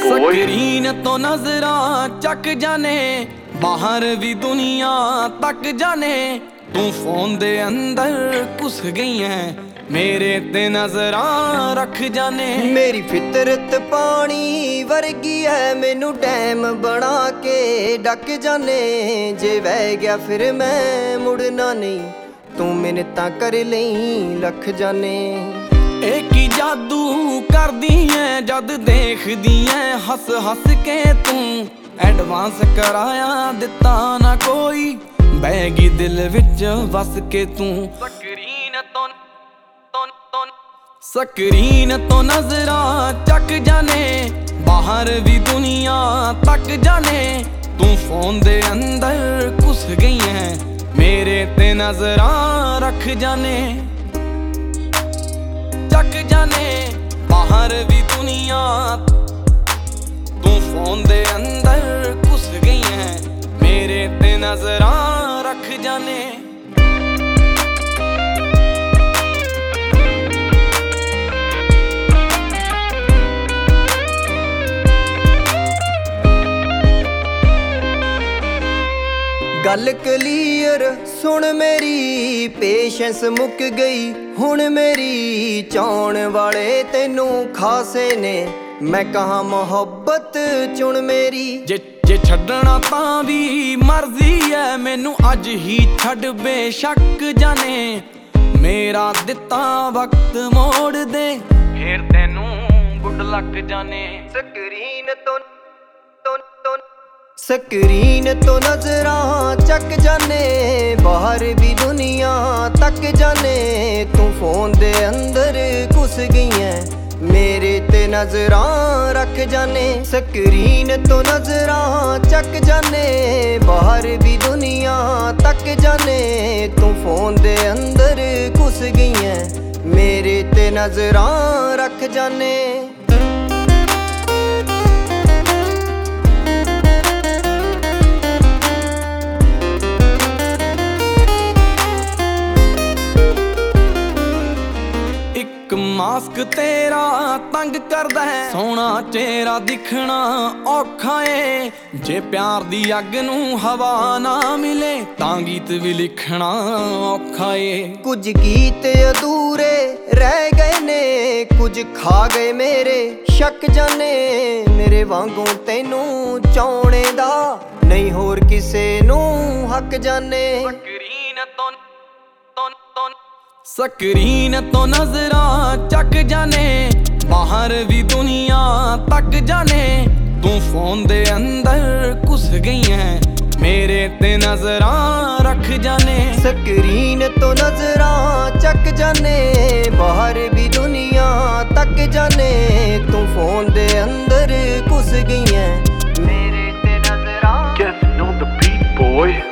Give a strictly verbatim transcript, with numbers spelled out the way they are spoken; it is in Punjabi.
boy. ਸਕਰੀਨ ਤੋਂ ਨਜ਼ਰਾਂ ਚੱਕ ਜਾਣੇ, ਬਾਹਰ ਵੀ ਦੁਨੀਆ ਤੱਕ ਜਾਣੇ, ਤੂੰ ਫੋਨ ਦੇ ਅੰਦਰ ਘੁਸ ਗਈ ਐ, ਮੇਰੇ ਤੇ ਨਜ਼ਰਾਂ ਰੱਖ ਜਾਣੇ। ਮੇਰੀ ਫਿਤਰਤ ਪਾਣੀ ਵਰਗੀ ਹੈ, ਮੈਨੂੰ ਡੈਮ ਬਣਾ ਕੇ ਡੱਕ ਜਾਣੇ, ਜੇ ਵਹਿ ਗਿਆ ਫਿਰ ਮੈਂ ਮੁੜਨਾ ਨਹੀਂ, ਤੂੰ ਮਿੰਨਤਾਂ ਕਰ ਲਈ ਲੱਖ ਜਾਣੇ। ਇਹ ਕੀ ਜਾਦੂ ਕਰਦੀ ਐ ਜਦ ਦੇਖਦੀ ਐ, ਹੱਸ ਹੱਸ ਕੇ ਤੂੰ ਐਡਵਾਂਸ ਕਰਾਇਆ ਦਿੱਤਾ ਨਾ ਕੋਈ, ਬਹਿ ਗਈ ਦਿਲ ਵਿੱਚ ਵਸ ਕੇ ਤੂੰ। ਸਕਰੀਨ ਤੋਂ ਸਕਰੀਨ ਤੋਂ ਨਜ਼ਰਾਂ ਚੱਕ ਜਾਣੇ, ਬਾਹਰ ਵੀ ਦੁਨੀਆ ਤੱਕ ਜਾਣੇ, ਤੂੰ ਫੋਨ ਦੇ ਅੰਦਰ ਘੁਸ ਗਈ ਐ, ਮੇਰੇ ਤੇ ਨਜ਼ਰਾਂ ਰੱਖ ਜਾਣੇ। ਚੱਕ ਜਾਣੇ, ਬਾਹਰ ਵੀ ਦੁਨੀਆ, ਤੂੰ ਫੋਨ ਦੇ ਅੰਦਰ ਘੁਸ ਗਈ ਐ, ਮੇਰੇ ਤੇ ਨਜ਼ਰਾਂ ਰੱਖ ਜਾਣੇ। ਗੱਲ ਕਲੀਅਰ ਸੁਣ ਮੇਰੀ, ਪੇਸ਼ੈਂਸ ਮੁੱਕ ਗਈ ਹੁਣ ਮੇਰੀ, ਚਾਉਣ ਵਾਲੇ ਤੈਨੂੰ ਖਾਸੇ ਨੇ, ਮੈਂ ਕਹਾਂ ਮੁਹੱਬਤ ਚੁਣ ਮੇਰੀ। ਜੇ ਜੇ ਛੱਡਣਾ ਤਾਂ ਵੀ ਮਰਜ਼ੀ ਐ, ਮੈਨੂੰ ਅੱਜ ਹੀ ਛੱਡ ਬੇਸ਼ੱਕ ਜਾਣੇ, ਮੇਰਾ ਦਿੱਤਾ ਵਕਤ ਮੋੜ ਦੇ, ਫੇਰ ਤੈਨੂੰ ਗੁੱਡ ਲੱਕ ਜਾਣੇ। ਸਕਰੀਨ ਤੋਂ ਸਕਰੀਨ ਤੋਂ ਨਜ਼ਰਾਂ ਚੱਕ ਜਾਣੇ, ਬਾਹਰ ਵੀ ਦੁਨੀਆ ਤੱਕ ਜਾਣੇ, ਤੂੰ ਫੋਨ ਦੇ ਅੰਦਰ ਘੁਸ ਗਈ ਐ, ਮੇਰੇ ਤੇ ਨਜ਼ਰਾਂ ਰੱਖ ਜਾਣੇ। ਸਕਰੀਨ ਤੋਂ ਨਜ਼ਰਾਂ ਚੱਕ ਜਾਣੇ, ਬਾਹਰ ਵੀ ਦੁਨੀਆ ਤੱਕ ਜਾਣੇ, ਤੂੰ ਫੋਨ ਦੇ ਅੰਦਰ ਘੁਸ ਗਈ ਐ, ਮੇਰੇ ਤੇ ਨਜ਼ਰਾਂ ਰੱਖ ਜਾਣੇ। ਮਾਸਕ ਤੇਰਾ ਤੰਗ ਕਰਦਾ ਹੈ, ਸੋਹਣਾ ਚਿਹਰਾ ਦਿਖਣਾ ਔਖਾ ਏ, ਜੇ ਪਿਆਰ ਦੀ ਅੱਗ ਨੂੰ ਹਵਾ ਨਾ ਮਿਲੇ ਤਾਂ ਗੀਤ ਵੀ ਲਿਖਣਾ ਔਖਾ ਏ। ਕੁਝ ਗੀਤ ਅਧੂਰੇ ਰਹਿ ਗਏ ਨੇ, ਕੁਝ ਖਾ ਗਏ ਮੇਰੇ ਸ਼ੱਕ ਜਾਣੇ, ਮੇਰੇ ਵਾਂਗੂ ਤੈਨੂੰ ਚਾਉਣੇ ਦਾ ਨਹੀਂ ਹੋਰ ਕਿਸੇ ਨੂੰ ਹੱਕ ਜਾਣੇ। ਸਕਰੀਨ ਤੋਂ ਸਕਰੀਨ ਤੋਂ ਨਜ਼ਰਾਂ ਚੱਕ ਜਾਣੇ, ਬਾਹਰ ਵੀ ਦੁਨੀਆ ਤੱਕ ਜਾਣੇ, ਤੂੰ ਫੋਨ ਦੇ ਅੰਦਰ ਘੁਸ ਗਈ ਐ, ਮੇਰੇ ਤੇ ਨਜ਼ਰਾਂ ਰੱਖ ਜਾਣੇ। ਸਕਰੀਨ ਤੋਂ ਨਜ਼ਰਾਂ ਚੱਕ ਜਾਣੇ, ਬਾਹਰ ਵੀ ਦੁਨੀਆ ਤੱਕ ਜਾਣੇ, ਤੂੰ ਫੋਨ ਦੇ ਅੰਦਰ ਘੁਸ ਗਈ ਐ, ਮੇਰੇ ਤੇ ਨਜ਼ਰਾਂ। Kevin on the beat, boy.